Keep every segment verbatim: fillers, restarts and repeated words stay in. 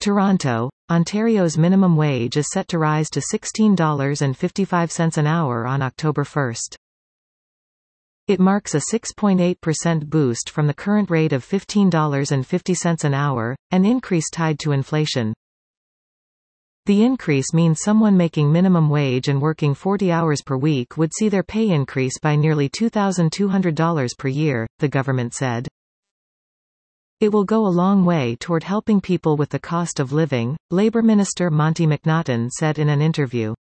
Toronto, Ontario's minimum wage is set to rise to sixteen dollars and fifty-five cents an hour on October first. It marks a six point eight percent boost from the current rate of fifteen dollars and fifty cents an hour, an increase tied to inflation. The increase means someone making minimum wage and working forty hours per week would see their pay increase by nearly two thousand two hundred dollars per year, the government said. It will go a long way toward helping people with the cost of living, Labour Minister Monty McNaughton said in an interview.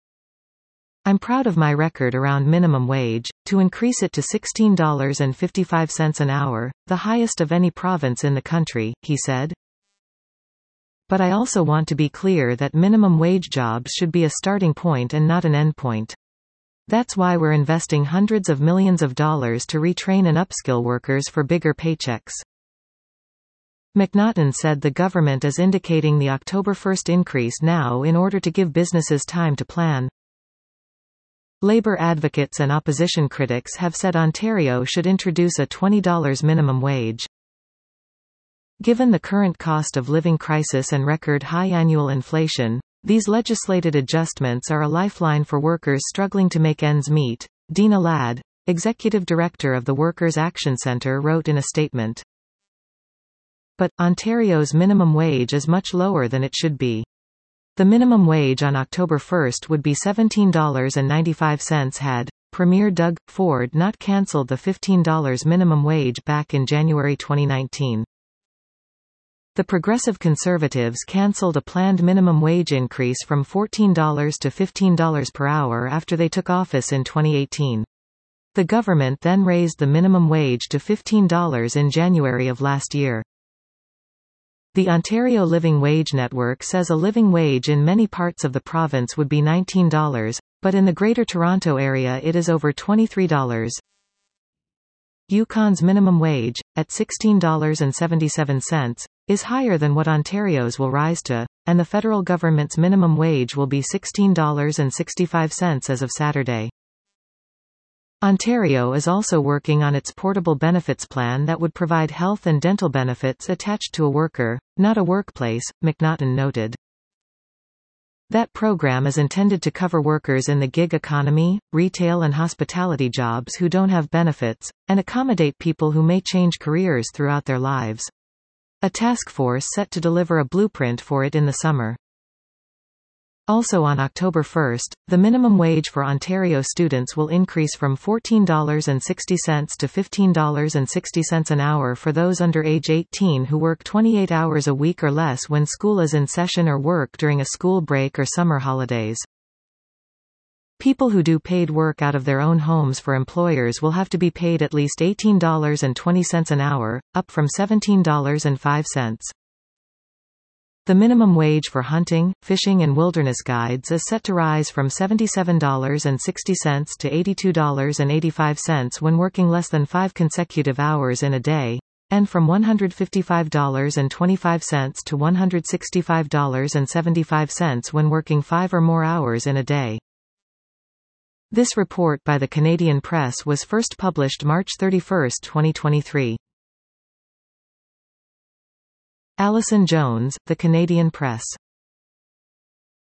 I'm proud of my record around minimum wage, to increase it to sixteen dollars and fifty-five cents an hour, the highest of any province in the country, he said. But I also want to be clear that minimum wage jobs should be a starting point and not an end point. That's why we're investing hundreds of millions of dollars to retrain and upskill workers for bigger paychecks. McNaughton said the government is indicating the October first increase now in order to give businesses time to plan. Labour advocates and opposition critics have said Ontario should introduce a twenty dollars minimum wage. Given the current cost of living crisis and record high annual inflation, these legislated adjustments are a lifeline for workers struggling to make ends meet, Dina Ladd, executive director of the Workers' Action Centre, wrote in a statement. But, Ontario's minimum wage is much lower than it should be. The minimum wage on October first would be seventeen dollars and ninety-five cents had Premier Doug Ford not cancelled the fifteen dollars minimum wage back in January twenty nineteen. The Progressive Conservatives cancelled a planned minimum wage increase from fourteen dollars to fifteen dollars per hour after they took office in twenty eighteen. The government then raised the minimum wage to fifteen dollars in January of last year. The Ontario Living Wage Network says a living wage in many parts of the province would be nineteen dollars, but in the Greater Toronto Area it is over twenty-three dollars. Yukon's minimum wage, at sixteen dollars and seventy-seven cents, is higher than what Ontario's will rise to, and the federal government's minimum wage will be sixteen dollars and sixty-five cents as of Saturday. Ontario is also working on its portable benefits plan that would provide health and dental benefits attached to a worker, not a workplace, McNaughton noted. That program is intended to cover workers in the gig economy, retail and hospitality jobs who don't have benefits, and accommodate people who may change careers throughout their lives. A task force set to deliver a blueprint for it in the summer. Also on October first, the minimum wage for Ontario students will increase from fourteen dollars and sixty cents to fifteen dollars and sixty cents an hour for those under age eighteen who work twenty-eight hours a week or less when school is in session or work during a school break or summer holidays. People who do paid work out of their own homes for employers will have to be paid at least eighteen dollars and twenty cents an hour, up from seventeen dollars and five cents. The minimum wage for hunting, fishing and wilderness guides is set to rise from seventy-seven dollars and sixty cents to eighty-two dollars and eighty-five cents when working less than five consecutive hours in a day, and from one hundred fifty-five dollars and twenty-five cents to one hundred sixty-five dollars and seventy-five cents when working five or more hours in a day. This report by the Canadian Press was first published March thirty-first, twenty twenty-three. Alison Jones, The Canadian Press.